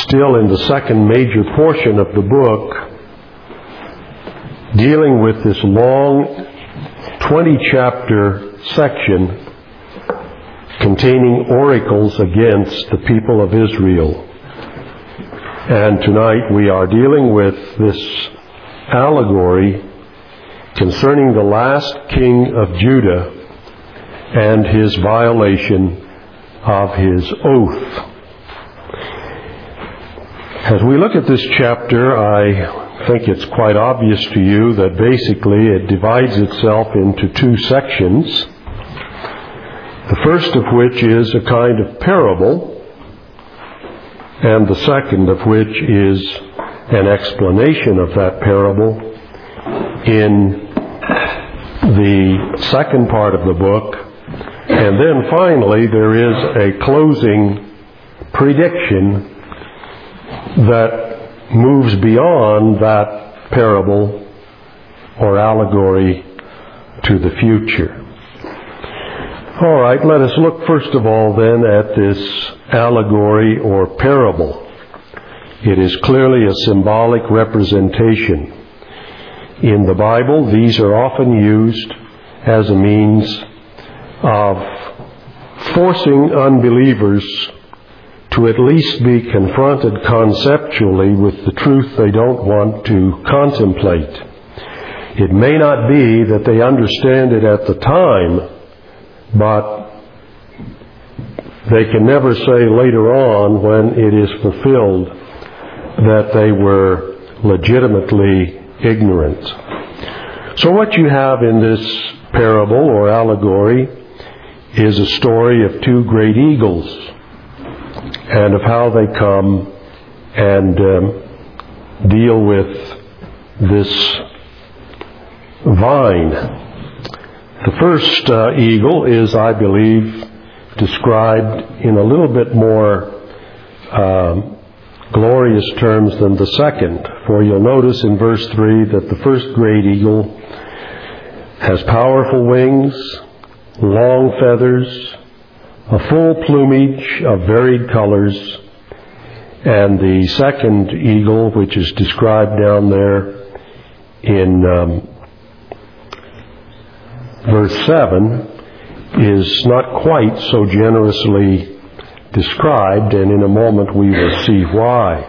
still in the second major portion of the book, dealing with this long 20-chapter section containing oracles against the people of Israel. And tonight we are dealing with this allegory concerning the last king of Judah and his violation of his oath. As we look at this chapter, I think it's quite obvious to you that basically it divides itself into two sections. The first of which is a kind of parable, and the second of which is an explanation of that parable in the second part of the book. And then finally there is a closing prediction that moves beyond that parable or allegory to the future. All right, let us look first of all then at this allegory or parable. It is clearly a symbolic representation. In the Bible, these are often used as a means of forcing unbelievers to at least be confronted conceptually with the truth they don't want to contemplate. It may not be that they understand it at the time, but they can never say later on when it is fulfilled that they were legitimately ignorant. So what you have in this parable or allegory is a story of two great eagles and of how they come and deal with this vine. The first eagle is, I believe, described in a little bit more glorious terms than the second. For you'll notice in verse 3 that the first great eagle has powerful wings, long feathers, a full plumage of varied colors, and the second eagle, which is described down there in verse 7, is not quite so generously described, and in a moment we will see why.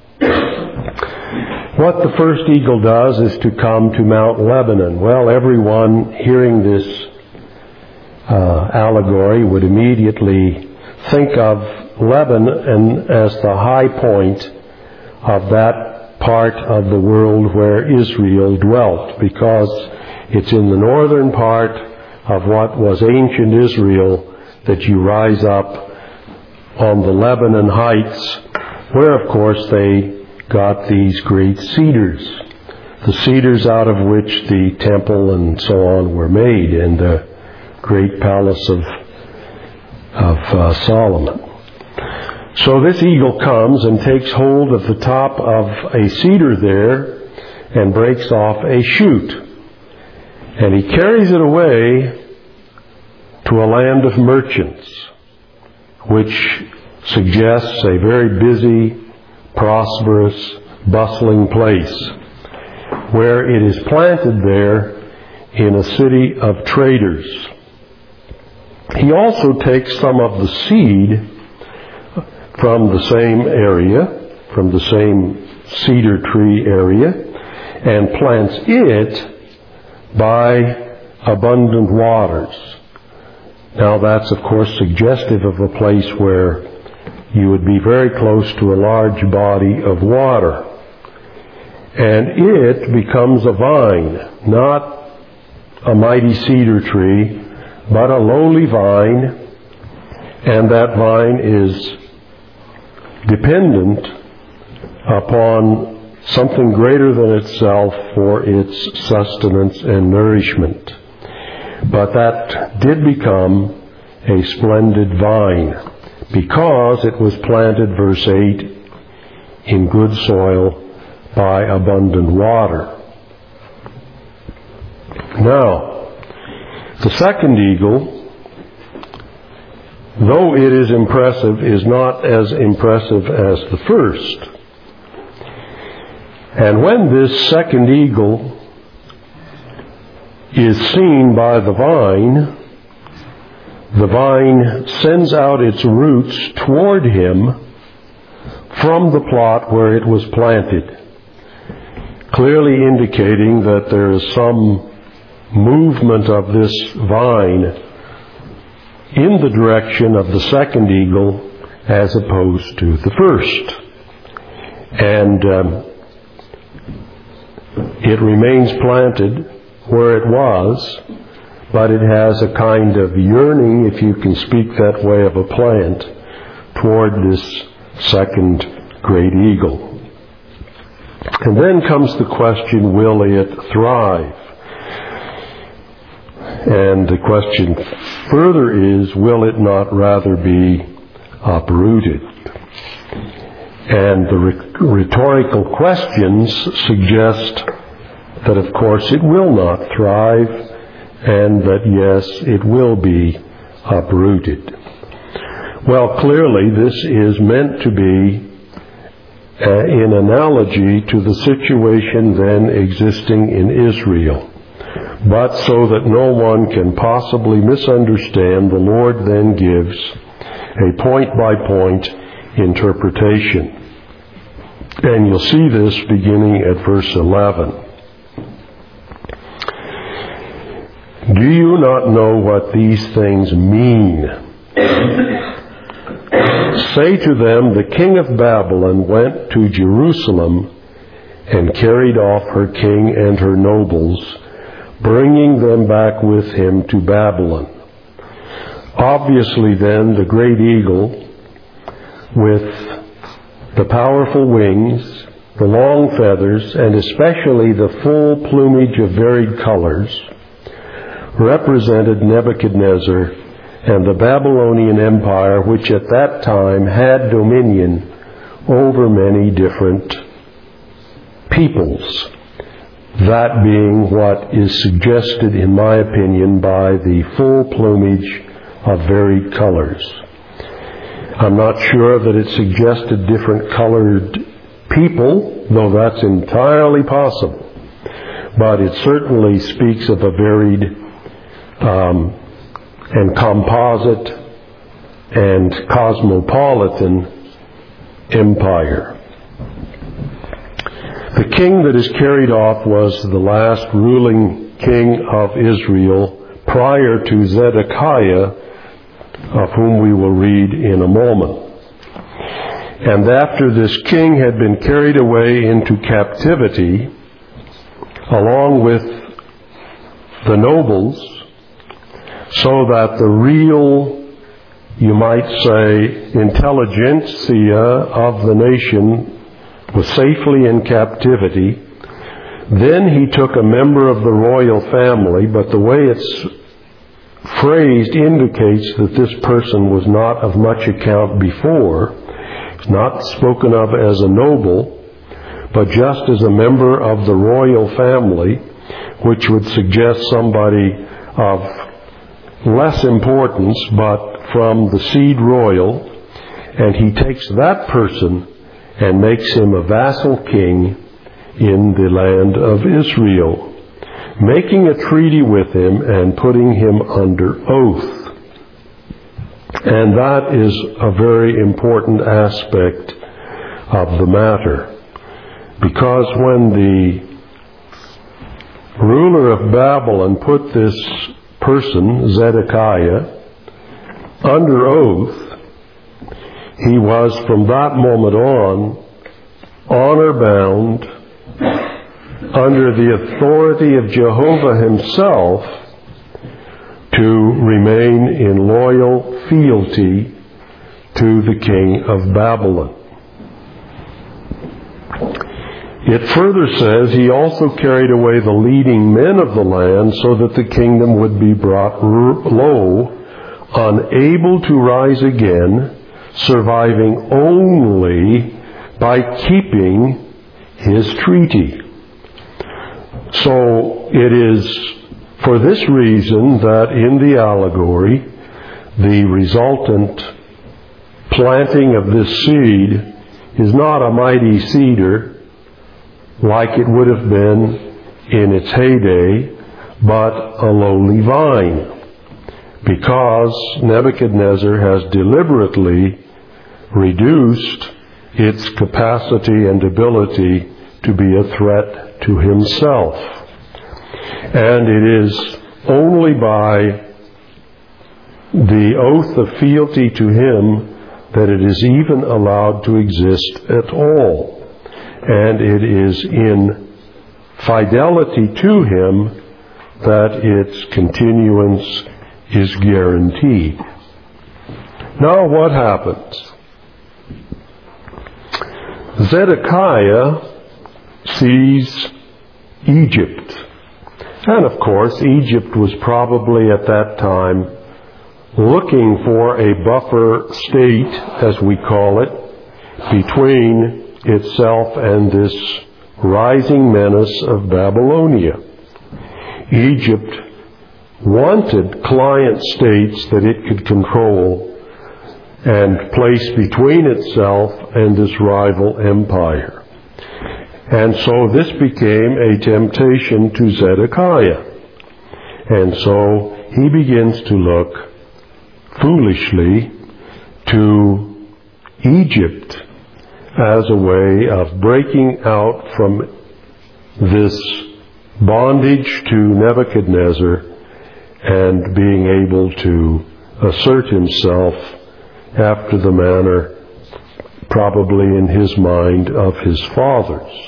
What the first eagle does is to come to Mount Lebanon. Well, everyone hearing this allegory would immediately think of Lebanon as the high point of that part of the world where Israel dwelt, because it's in the northern part of what was ancient Israel that you rise up on the Lebanon heights, where of course they got these great cedars, the cedars out of which the temple and so on were made, and the great palace of Solomon. So this eagle comes and takes hold of the top of a cedar there and breaks off a shoot. And he carries it away to a land of merchants, which suggests a very busy, prosperous, bustling place, where it is planted there in a city of traders. He also takes some of the seed from the same area, from the same cedar tree area, and plants it by abundant waters. Now that's of course suggestive of a place where you would be very close to a large body of water. And it becomes a vine, not a mighty cedar tree, but a lowly vine, and that vine is dependent upon something greater than itself for its sustenance and nourishment. But that did become a splendid vine because it was planted, verse 8, in good soil by abundant water. Now, the second eagle though it is impressive, is not as impressive as the first. And when this second eagle is seen by the vine sends out its roots toward him from the plot where it was planted, clearly indicating that there is some movement of this vine in the direction of the second eagle as opposed to the first. And it remains planted where it was, but it has a kind of yearning, if you can speak that way, of a plant toward this second great eagle. And then comes the question, will it thrive? And the question further is, will it not rather be uprooted? And the rhetorical questions suggest that, of course, it will not thrive, and that, yes, it will be uprooted. Well, clearly, this is meant to be in analogy to the situation then existing in Israel. But so that no one can possibly misunderstand, the Lord then gives a point-by-point interpretation. And you'll see this beginning at verse 11. Do you not know what these things mean? Say to them, the king of Babylon went to Jerusalem and carried off her king and her nobles, bringing them back with him to Babylon. Obviously then, the great eagle, with the powerful wings, the long feathers, and especially the full plumage of varied colors, represented Nebuchadnezzar and the Babylonian Empire, which at that time had dominion over many different peoples. That being what is suggested, in my opinion, by the full plumage of varied colors. I'm not sure that it suggested different colored people, though that's entirely possible. But it certainly speaks of a varied and composite and cosmopolitan empire. The king that is carried off was the last ruling king of Israel prior to Zedekiah, of whom we will read in a moment. And after this king had been carried away into captivity, along with the nobles, so that the real, you might say, intelligentsia of the nation was safely in captivity, then he took a member of the royal family, but the way it's phrased indicates that this person was not of much account before. It's not spoken of as a noble, but just as a member of the royal family, which would suggest somebody of less importance, but from the seed royal, and he takes that person and makes him a vassal king in the land of Israel, making a treaty with him and putting him under oath. And that is a very important aspect of the matter, because when the ruler of Babylon put this person, Zedekiah, under oath, he was from that moment on honor-bound under the authority of Jehovah himself to remain in loyal fealty to the king of Babylon. It further says he also carried away the leading men of the land so that the kingdom would be brought low, unable to rise again, surviving only by keeping his treaty. So it is for this reason that in the allegory, the resultant planting of this seed is not a mighty cedar like it would have been in its heyday, but a lowly vine, because Nebuchadnezzar has deliberately reduced its capacity and ability to be a threat to himself. And it is only by the oath of fealty to him that it is even allowed to exist at all. And it is in fidelity to him that its continuance is guaranteed. Now what happens? Zedekiah sees Egypt. And of course, Egypt was probably at that time looking for a buffer state, as we call it, between itself and this rising menace of Babylonia. Egypt wanted client states that it could control and place between itself and this rival empire. And so this became a temptation to Zedekiah. And so he begins to look foolishly to Egypt as a way of breaking out from this bondage to Nebuchadnezzar and being able to assert himself after the manner, probably in his mind, of his fathers.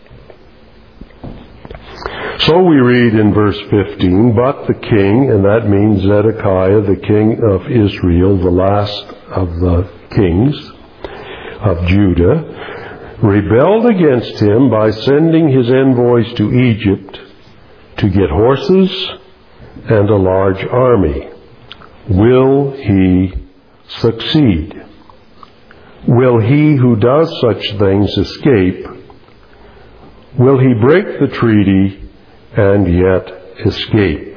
So we read in verse 15, "But the king," and that means Zedekiah, the king of Israel, the last of the kings of Judah, rebelled against him by sending his envoys to Egypt to get horses and a large army. Will he succeed? Will he who does such things escape? Will he break the treaty and yet escape?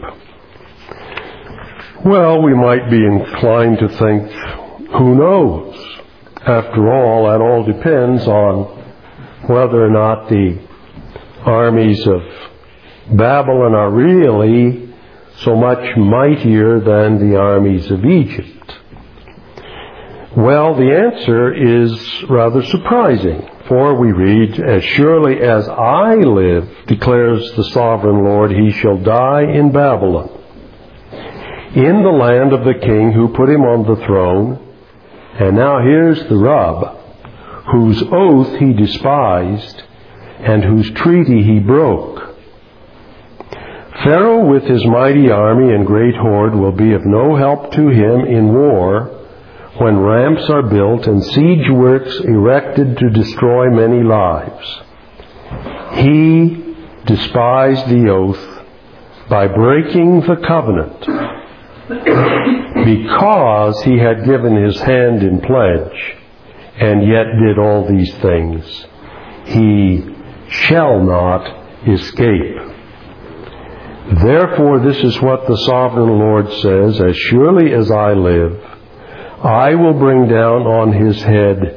Well, we might be inclined to think, who knows? After all, that all depends on whether or not the armies of Babylon are really so much mightier than the armies of Egypt. Well, the answer is rather surprising, for we read, "As surely as I live, declares the sovereign Lord, he shall die in Babylon, in the land of the king who put him on the throne." And now here's the rub: whose oath he despised and whose treaty he broke. Pharaoh with his mighty army and great horde will be of no help to him in war when ramps are built and siege works erected to destroy many lives. He despised the oath by breaking the covenant because he had given his hand in pledge and yet did all these things. He shall not escape. Therefore, this is what the sovereign Lord says: "As surely as I live, I will bring down on his head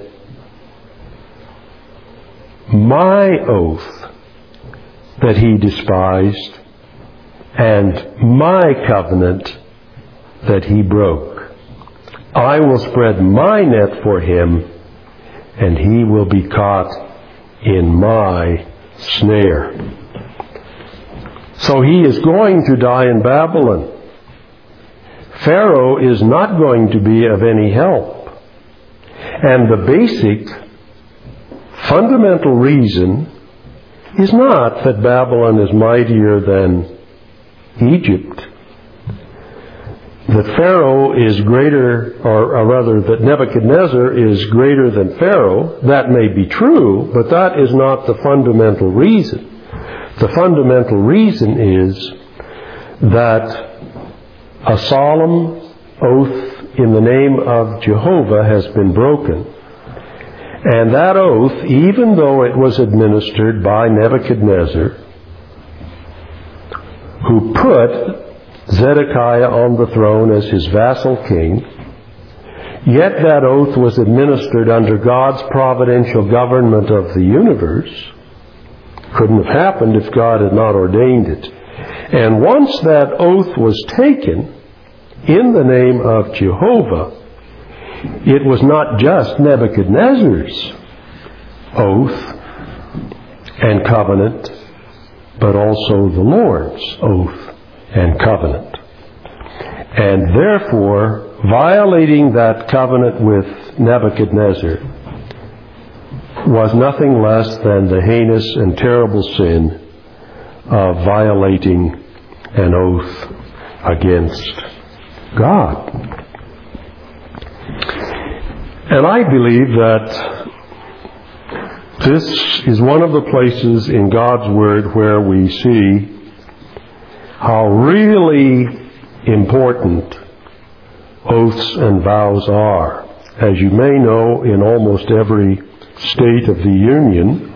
my oath that he despised and my covenant that he broke. I will spread my net for him, and he will be caught in my snare." So he is going to die in Babylon. Pharaoh is not going to be of any help. And the basic, fundamental reason is not that Babylon is mightier than Egypt. That Pharaoh is greater, or rather that Nebuchadnezzar is greater than Pharaoh. That may be true, but that is not the fundamental reason. The fundamental reason is that a solemn oath in the name of Jehovah has been broken. And that oath, even though it was administered by Nebuchadnezzar, who put Zedekiah on the throne as his vassal king. Yet that oath was administered under God's providential government of the universe. Couldn't have happened if God had not ordained it. And once that oath was taken in the name of Jehovah, it was not just Nebuchadnezzar's oath and covenant, but also the Lord's oath and covenant. And therefore, violating that covenant with Nebuchadnezzar was nothing less than the heinous and terrible sin of violating an oath against God. And I believe that this is one of the places in God's Word where we see how really important oaths and vows are. As you may know, in almost every state of the Union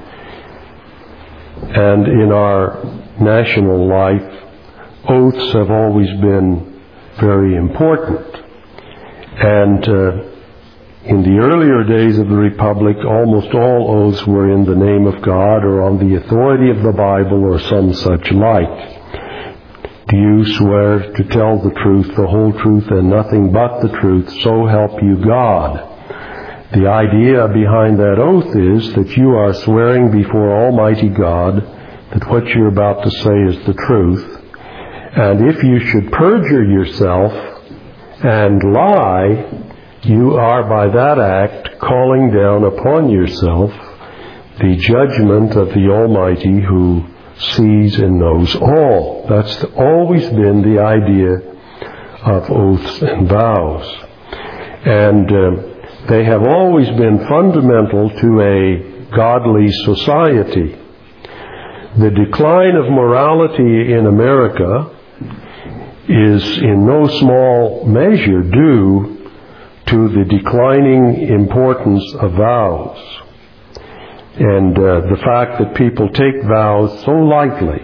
and in our national life, oaths have always been very important. And in the earlier days of the Republic, almost all oaths were in the name of God or on the authority of the Bible or some such like. Do you swear to tell the truth, the whole truth, and nothing but the truth, so help you God? The idea behind that oath is that you are swearing before Almighty God that what you're about to say is the truth. And if you should perjure yourself and lie, you are by that act calling down upon yourself the judgment of the Almighty who sees and knows all. That's always been the idea of oaths and vows. And they have always been fundamental to a godly society. The decline of morality in America is in no small measure due to the declining importance of vows. And the fact that people take vows so lightly,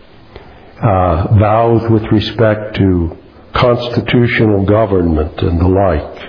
vows with respect to constitutional government and the like.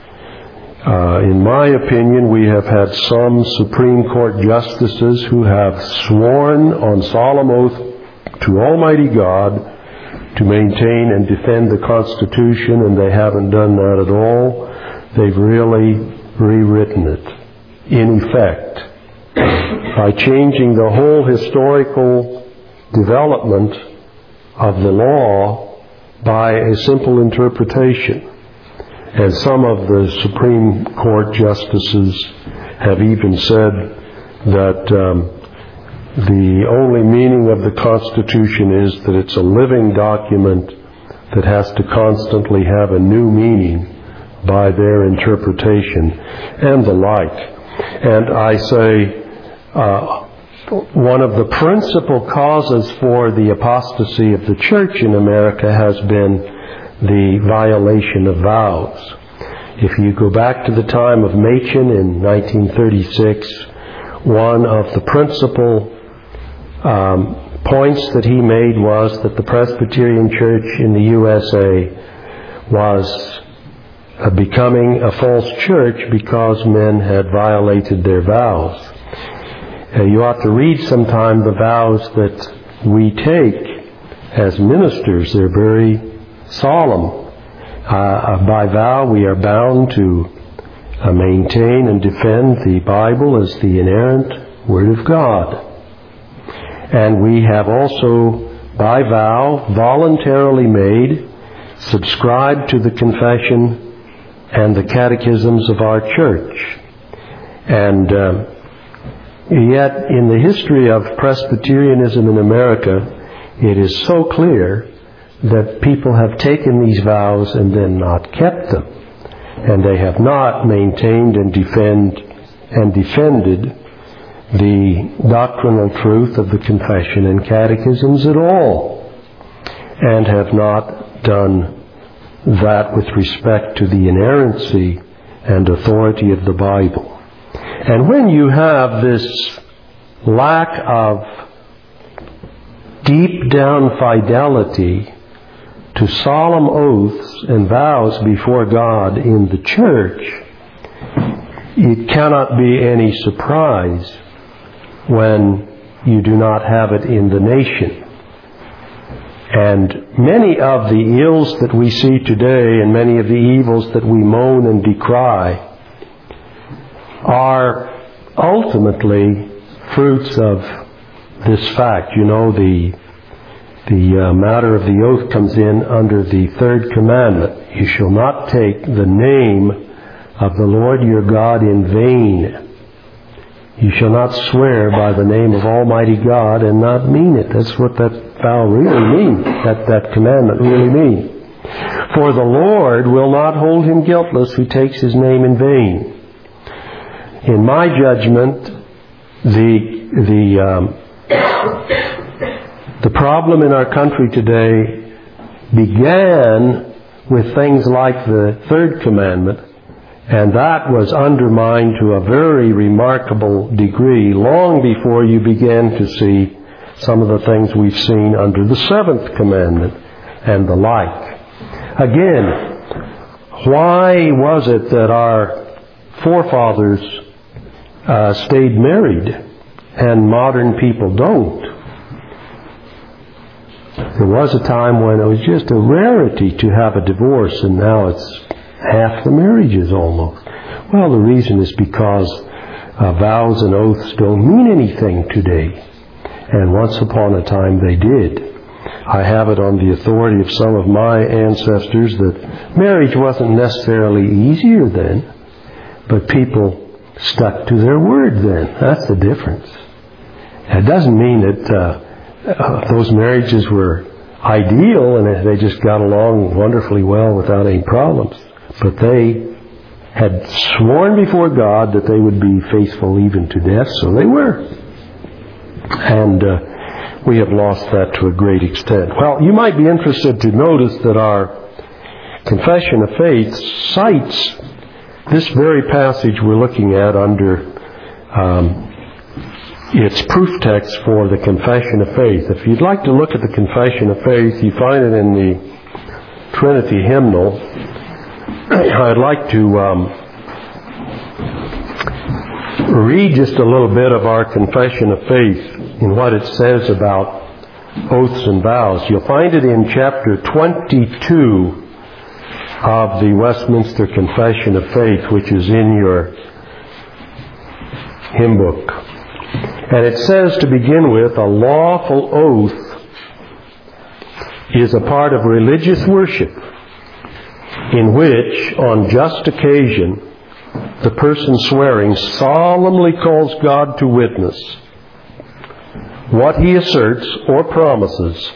In my opinion, we have had some Supreme Court justices who have sworn on solemn oath to Almighty God to maintain and defend the Constitution, and they haven't done that at all. They've really rewritten it, in effect, by changing the whole historical development of the law by a simple interpretation. And some of the Supreme Court justices have even said that the only meaning of the Constitution is that it's a living document that has to constantly have a new meaning by their interpretation and the like. And I say one of the principal causes for the apostasy of the church in America has been the violation of vows. If you go back to the time of Machen in 1936, one of the principal points that he made was that the Presbyterian Church in the USA was becoming a false church because men had violated their vows. You ought to read sometime the vows that we take as ministers. They're very solemn. By vow, we are bound to maintain and defend the Bible as the inerrant Word of God. And we have also, by vow, voluntarily made, subscribed to the confession and the catechisms of our church. And yet, in the history of Presbyterianism in America, it is so clear that people have taken these vows and then not kept them. And they have not maintained and defended the doctrinal truth of the confession and catechisms at all, and have not done that with respect to the inerrancy and authority of the Bible. And when you have this lack of deep down fidelity to solemn oaths and vows before God in the church, it cannot be any surprise when you do not have it in the nation. And many of the ills that we see today and many of the evils that we moan and decry are ultimately fruits of this fact. You know, the matter of the oath comes in under the third commandment. You shall not take the name of the Lord your God in vain. You shall not swear by the name of Almighty God and not mean it. That's what that vow really means, that commandment really means. For the Lord will not hold him guiltless who takes his name in vain. In my judgment, the problem in our country today began with things like the third commandment, and that was undermined to a very remarkable degree long before you began to see some of the things we've seen under the seventh commandment and the like. Again, why was it that our forefathers stayed married and modern people don't? There was a time when it was just a rarity to have a divorce, and now it's half the marriages almost. Well, the reason is because vows and oaths don't mean anything today. And once upon a time they did. I have it on the authority of some of my ancestors that marriage wasn't necessarily easier then, but people stuck to their word then. That's the difference. It doesn't mean that those marriages were ideal and they just got along wonderfully well without any problems. But they had sworn before God that they would be faithful even to death, so they were. And we have lost that to a great extent. Well, you might be interested to notice that our Confession of Faith cites this very passage we're looking at under its proof text for the Confession of Faith. If you'd like to look at the Confession of Faith, you find it in the Trinity hymnal. I'd like to read just a little bit of our Confession of Faith and what it says about oaths and vows. You'll find it in chapter 22 of the Westminster Confession of Faith, which is in your hymn book. And it says, to begin with, a lawful oath is a part of religious worship in which, on just occasion, the person swearing solemnly calls God to witness what he asserts or promises,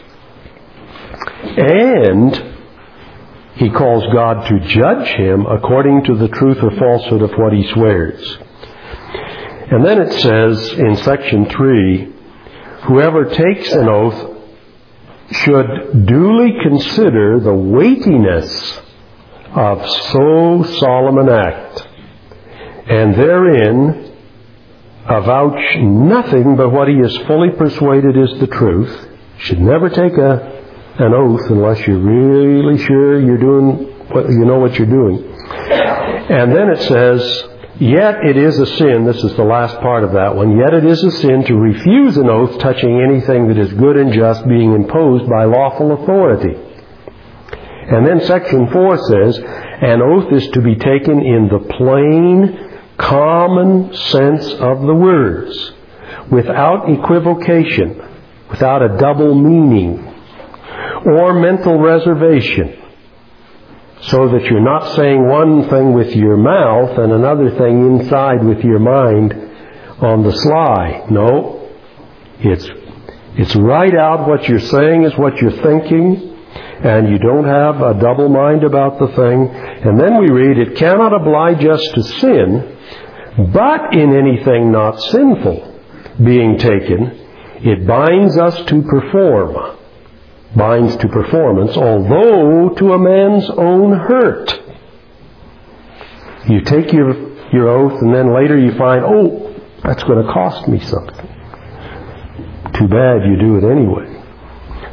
and he calls God to judge him according to the truth or falsehood of what he swears. And then it says in section 3, whoever takes an oath should duly consider the weightiness of so solemn an act, and therein avouch nothing but what he is fully persuaded is the truth. Should never take an oath unless you're really sure you're doing what you know what you're doing. And then it says, yet it is a sin, this is the last part of that one, yet it is a sin to refuse an oath touching anything that is good and just being imposed by lawful authority. And then section 4 says, an oath is to be taken in the plain, common sense of the words, without equivocation, without a double meaning, or mental reservation, so that you're not saying one thing with your mouth and another thing inside with your mind on the sly. No, it's right out. What you're saying is what you're thinking, and you don't have a double mind about the thing. And then we read, it cannot oblige us to sin, but in anything not sinful being taken, it binds us to perform. Binds to performance, although to a man's own hurt. You take your oath and then later you find, oh, that's going to cost me something. Too bad you do it anyway.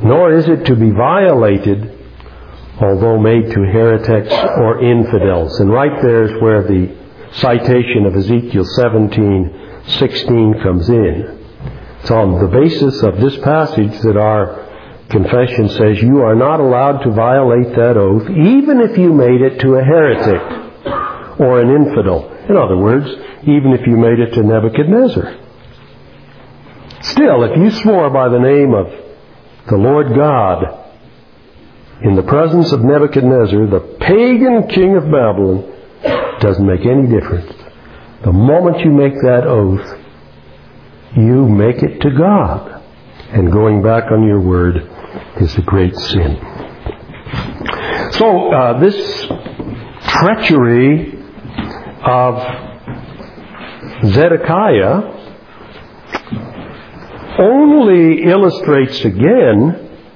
nor is it to be violated, although made to heretics or infidels. And right there is where the citation of Ezekiel 17:16 comes in. It's on the basis of this passage that our confession says you are not allowed to violate that oath, even if you made it to a heretic or an infidel. In other words, even if you made it to Nebuchadnezzar. Still, if you swore by the name of the Lord God in the presence of Nebuchadnezzar, the pagan king of Babylon, it doesn't make any difference. The moment you make that oath, you make it to God. And going back on your word is a great sin. So this treachery of Zedekiah only illustrates again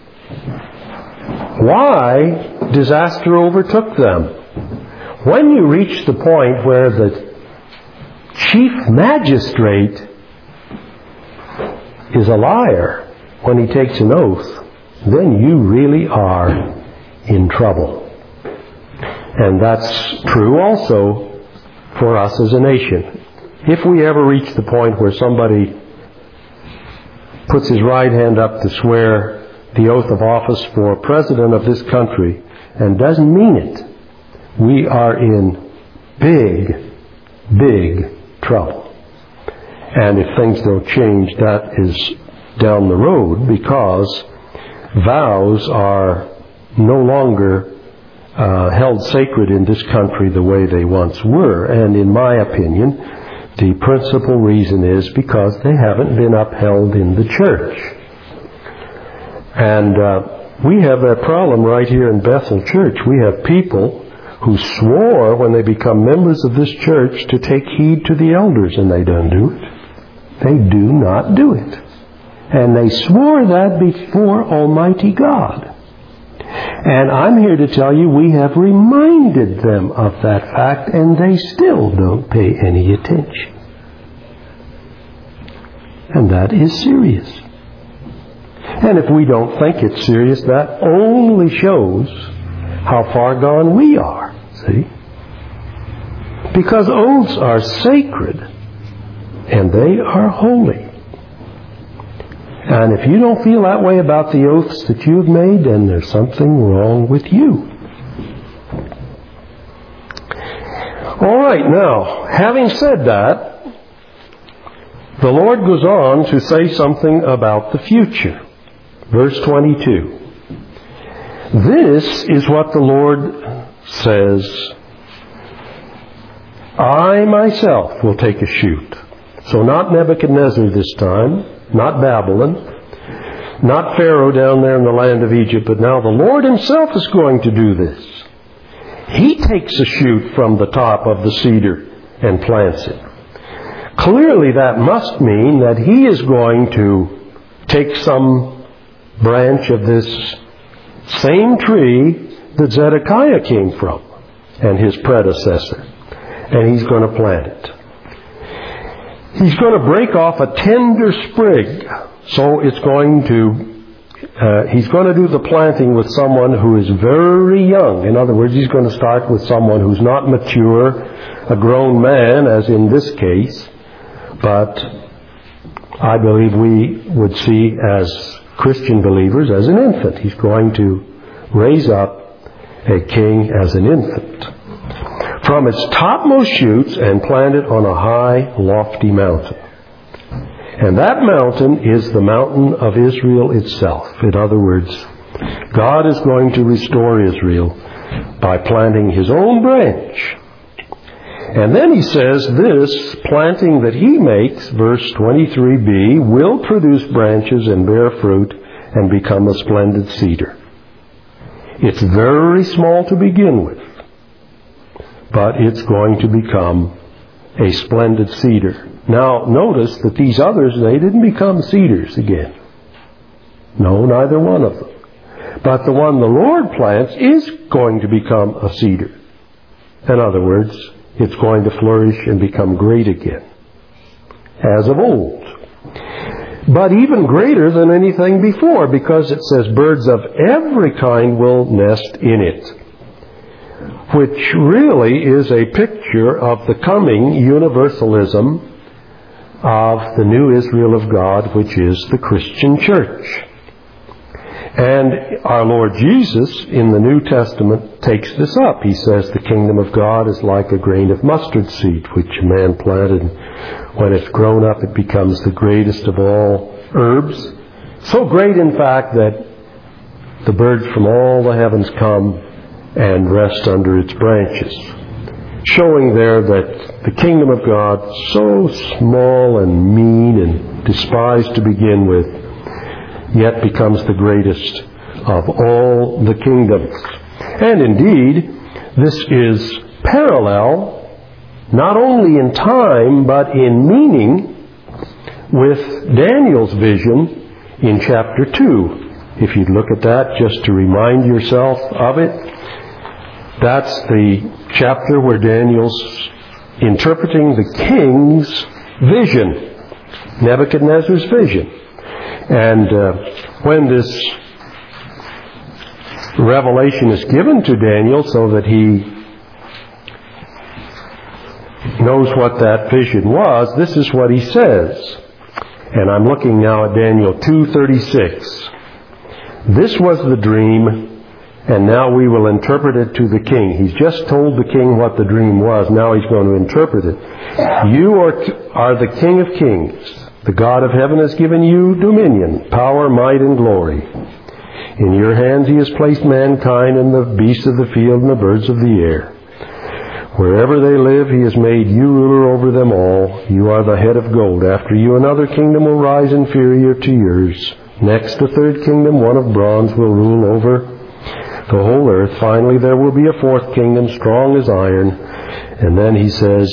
why disaster overtook them. When you reach the point where the chief magistrate is a liar when he takes an oath, then you really are in trouble. And that's true also for us as a nation. If we ever reach the point where somebody puts his right hand up to swear the oath of office for president of this country and doesn't mean it, we are in big, big trouble. And if things don't change, that is down the road, because vows are no longer held sacred in this country the way they once were. And in my opinion, the principal reason is because they haven't been upheld in the church. And we have that problem right here in Bethel Church. We have people who swore when they become members of this church to take heed to the elders, and they don't do it. They do not do it. And they swore that before Almighty God. And I'm here to tell you we have reminded them of that fact, and they still don't pay any attention. And that is serious. And if we don't think it's serious, that only shows how far gone we are, see? Because oaths are sacred, and they are holy. And if you don't feel that way about the oaths that you've made, then there's something wrong with you. All right, now, having said that, the Lord goes on to say something about the future. Verse 22. This is what the Lord says, I myself will take a shoot. So not Nebuchadnezzar this time, not Babylon, not Pharaoh down there in the land of Egypt, but now the Lord Himself is going to do this. He takes a shoot from the top of the cedar and plants it. Clearly that must mean that He is going to take some branch of this same tree that Zedekiah came from and his predecessor, and He's going to plant it. He's going to break off a tender sprig, so it's going to he's going to do the planting with someone who is very young. In other words, He's going to start with someone who's not mature, a grown man, as in this case, but I believe we would see as Christian believers as an infant. He's going to raise up a king as an infant from its topmost shoots and plant it on a high, lofty mountain. And that mountain is the mountain of Israel itself. In other words, God is going to restore Israel by planting His own branch. And then He says this planting that He makes, verse 23b, will produce branches and bear fruit and become a splendid cedar. It's very small to begin with, but it's going to become a splendid cedar. Now, notice that these others, they didn't become cedars again. No, neither one of them. But the one the Lord plants is going to become a cedar. In other words, it's going to flourish and become great again, as of old. but even greater than anything before, because it says birds of every kind will nest in it, which really is a picture of the coming universalism of the new Israel of God, which is the Christian church. And our Lord Jesus in the New Testament takes this up. He says the kingdom of God is like a grain of mustard seed, which a man planted. When it's grown up, it becomes the greatest of all herbs. So great, in fact, that the birds from all the heavens come and rest under its branches. Showing there that the kingdom of God, so small and mean and despised to begin with, yet becomes the greatest of all the kingdoms. And indeed, this is parallel, not only in time, but in meaning, with Daniel's vision in chapter 2. If you'd look at that just to remind yourself of it, that's the chapter where Daniel's interpreting the king's vision, Nebuchadnezzar's vision. And when this revelation is given to Daniel so that he knows what that vision was, this is what he says. And I'm looking now at Daniel 2:36. This was the dream, and now we will interpret it to the king. He's just told the king what the dream was. Now he's going to interpret it. You are the King of kings. The God of heaven has given you dominion, power, might, and glory. In your hands he has placed mankind and the beasts of the field and the birds of the air. Wherever they live, he has made you ruler over them all. You are the head of gold. After you, another kingdom will rise inferior to yours. Next, a third kingdom, one of bronze, will rule over the whole earth. Finally, there will be a fourth kingdom, strong as iron. And then he says,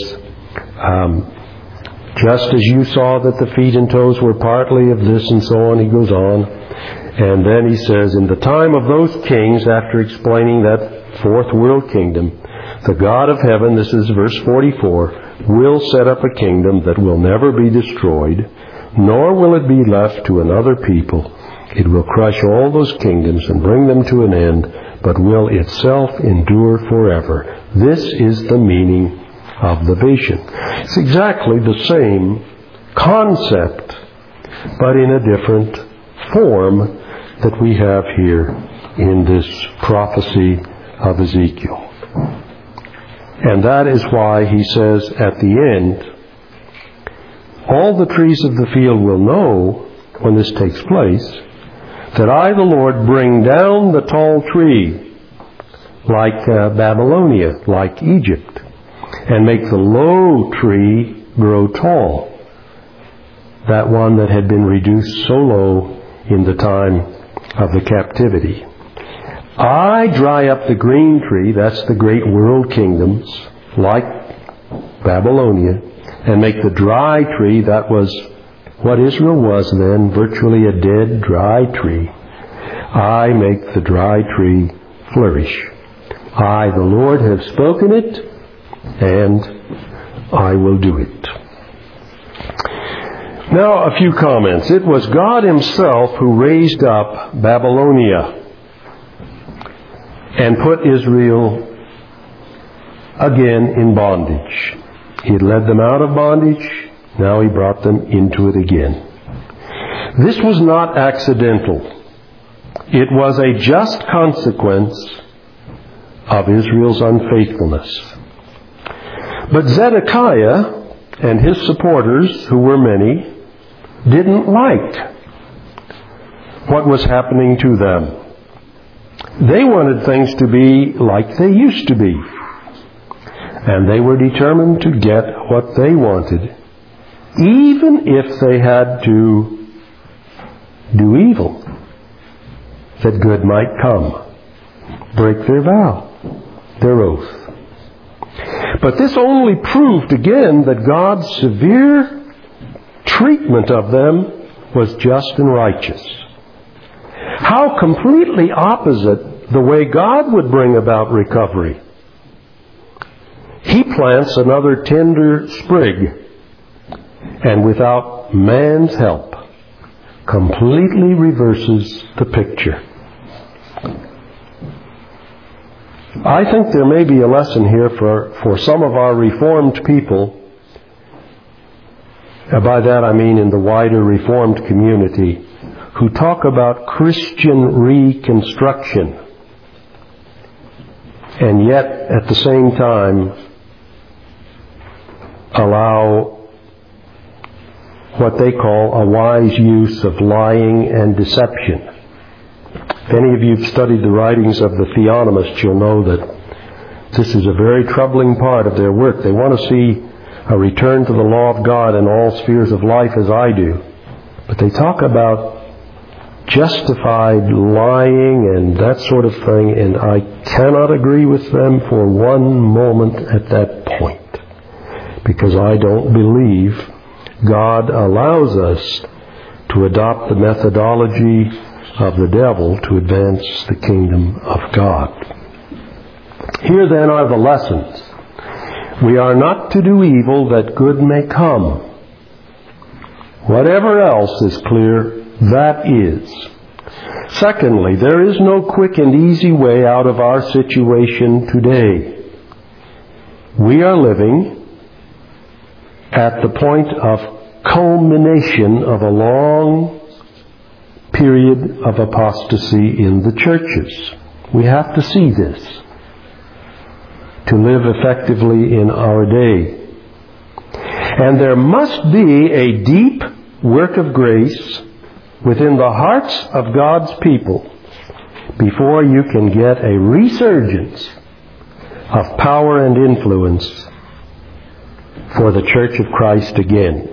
just as you saw that the feet and toes were partly of this and so on, he goes on. And then he says, in the time of those kings, after explaining that fourth world kingdom, the God of heaven, this is verse 44, will set up a kingdom that will never be destroyed, nor will it be left to another people. It will crush all those kingdoms and bring them to an end, but will itself endure forever. This is the meaning of the vision. It's exactly the same concept, but in a different form that we have here in this prophecy of Ezekiel. And that is why he says at the end, all the trees of the field will know, when this takes place, that I, the Lord, bring down the tall tree like Babylonia, like Egypt, and make the low tree grow tall, that one that had been reduced so low in the time of the captivity. I dry up the green tree, that's the great world kingdoms, like Babylonia, and make the dry tree, that was what Israel was then, virtually a dead, dry tree. I make the dry tree flourish. I, the Lord, have spoken it, and I will do it. Now, a few comments. It was God himself who raised up Babylonia and put Israel again in bondage. He had led them out of bondage. Now he brought them into it again. This was not accidental. It was a just consequence of Israel's unfaithfulness. But Zedekiah and his supporters, who were many, didn't like what was happening to them. They wanted things to be like they used to be. And they were determined to get what they wanted, even if they had to do evil, that good might come, break their vow, their oath. But this only proved again that God's severe treatment of them was just and righteous. How completely opposite the way God would bring about recovery. He plants another tender sprig, and without man's help, completely reverses the picture. I think there may be a lesson here for some of our Reformed people. By that I mean in the wider Reformed community, who talk about Christian reconstruction, and yet at the same time allow what they call a wise use of lying and deception. If any of you have studied the writings of the theonomists, you'll know that this is a very troubling part of their work. They want to see a return to the law of God in all spheres of life, as I do. But they talk about justified lying and that sort of thing, and I cannot agree with them for one moment at that point, because I don't believe God allows us to adopt the methodology of the devil to advance the kingdom of God. Here then are the lessons. We are not to do evil that good may come. Whatever else is clear, that is. Secondly, there is no quick and easy way out of our situation today. We are living at the point of culmination of a long period of apostasy in the churches. We have to see this to live effectively in our day. And there must be a deep work of grace within the hearts of God's people before you can get a resurgence of power and influence for the Church of Christ again.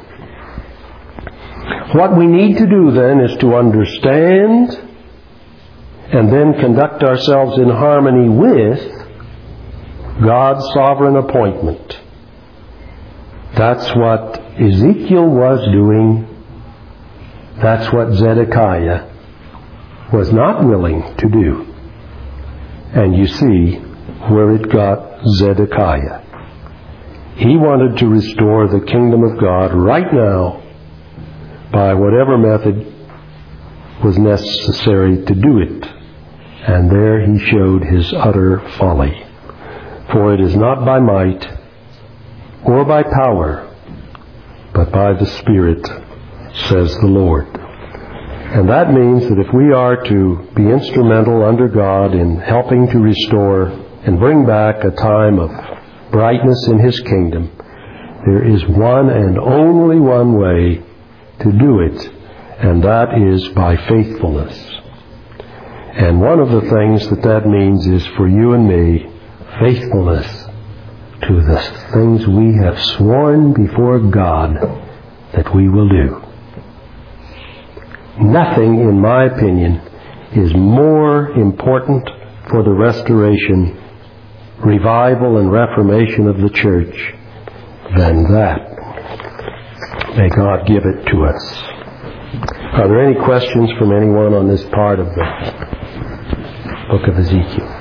What we need to do then is to understand and then conduct ourselves in harmony with God's sovereign appointment. That's what Ezekiel was doing. That's what Zedekiah was not willing to do. And you see where it got Zedekiah. He wanted to restore the kingdom of God right now by whatever method was necessary to do it. And there he showed his utter folly. For it is not by might or by power, but by the Spirit, says the Lord. And that means that if we are to be instrumental under God in helping to restore and bring back a time of brightness in His kingdom, there is one and only one way to do it, and that is by faithfulness. And one of the things that means is for you and me, faithfulness to the things we have sworn before God that we will do. Nothing, in my opinion, is more important for the restoration, revival, and reformation of the church than that. May God give it to us. Are there any questions from anyone on this part of the book of Ezekiel?